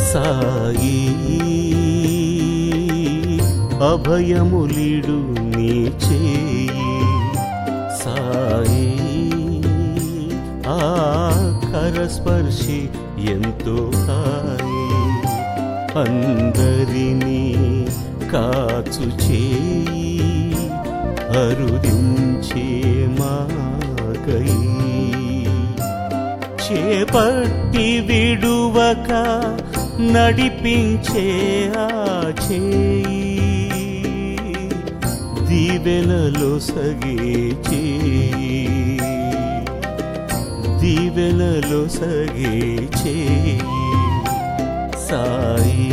సాయి అభయములిడు నీ చేయి సాయి ఆ కరస్పర్శి ఎంతో హాయి అందరినీ కాచు చేయి అరుదించే మాకై చేపట్టి విడువక నడిపించే ఆ చేయి దీవెనలో సగే చేయి దీవెనలో సగే చేయి సాయి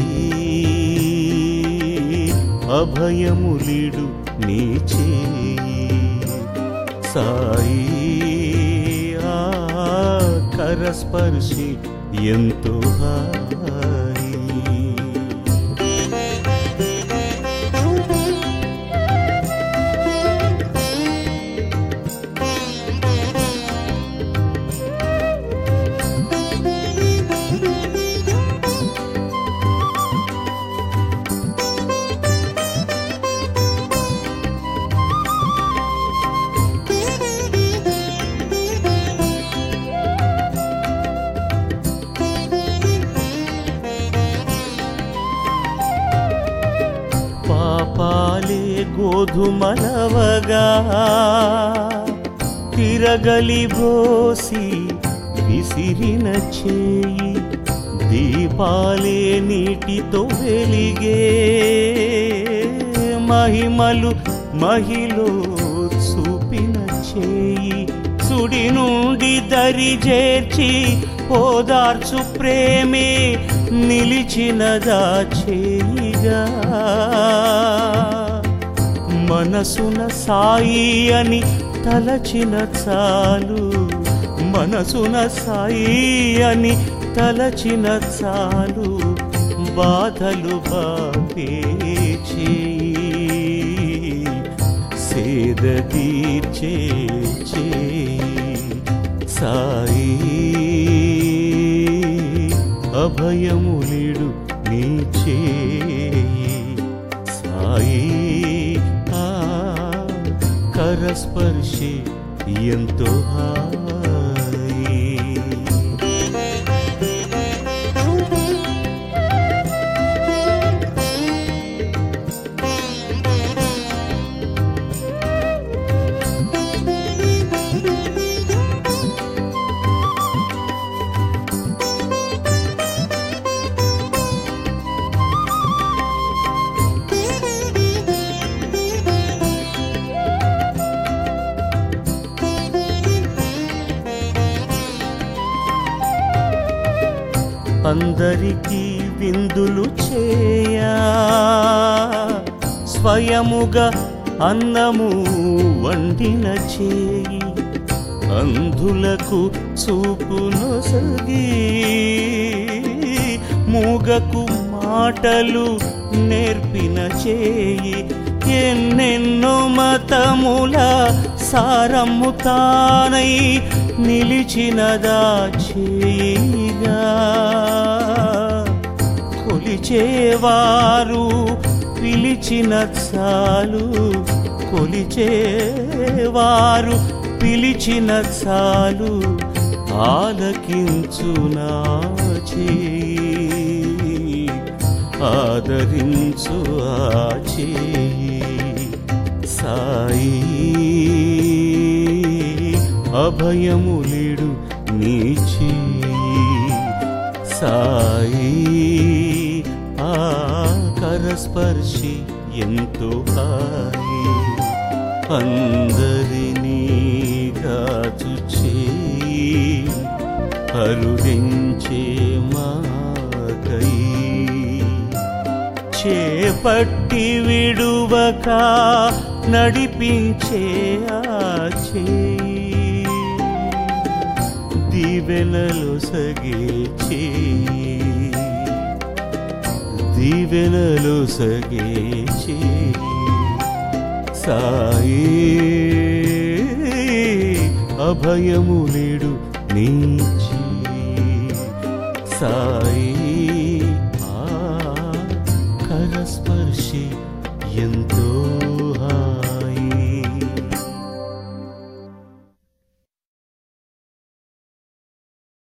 అభయములిడు నీ చేయి సాయి ఆ కరస్పర్శి ఎంతో హాయి పాపాలే గోధుమలవగా తిరగలి భోసి విసిరిన చేయి దీపాలే నీటితో వెలిగే మహిమలు మహిలో చూపిన చేయి సుడి నుండి దరి చేర్చి ఓదార్చు ప్రేమే నిలిచినదా చేయిగా మనసున సాయి అని తలచిన చాలు మనసున సాయి అని తలచిన చాలు బాధలు బాపే చేయి సేద తీర్చే చేయి సాయి అభయములిడు నీ చేయి సాయి ఆ కరస్పర్శి ఎంతో హాయి అందరికీ విందులు చేయా స్వయముగా అన్నము వండిన చేయి అంధులకు చూపునొసగి మూగకు మాటలు నేర్పిన చేయి ఎన్నెన్నో మతముల సారము తానై నిలిచినదా చేయిగా కొలిచేవారు పిలిచిన చాలు కొలిచేవారు పిలిచిన చాలు ఆలకించు నా చేయి ఆదరించు ఆ చేయి సాయి అభయములిడు నీ చేయి సాయి ఆ కరస్పర్శి ఎంతో హాయి అందరినీ కాచు చేయి అరుదించే మాకై చేపట్టి విడువక నడిపించే ఆ చేయి దీవెనలు సగే చేయి దీవెనలు సగే చేయి సాయి అభయములిడు నీ చేయి సాయి స్పర్శి ఎంతో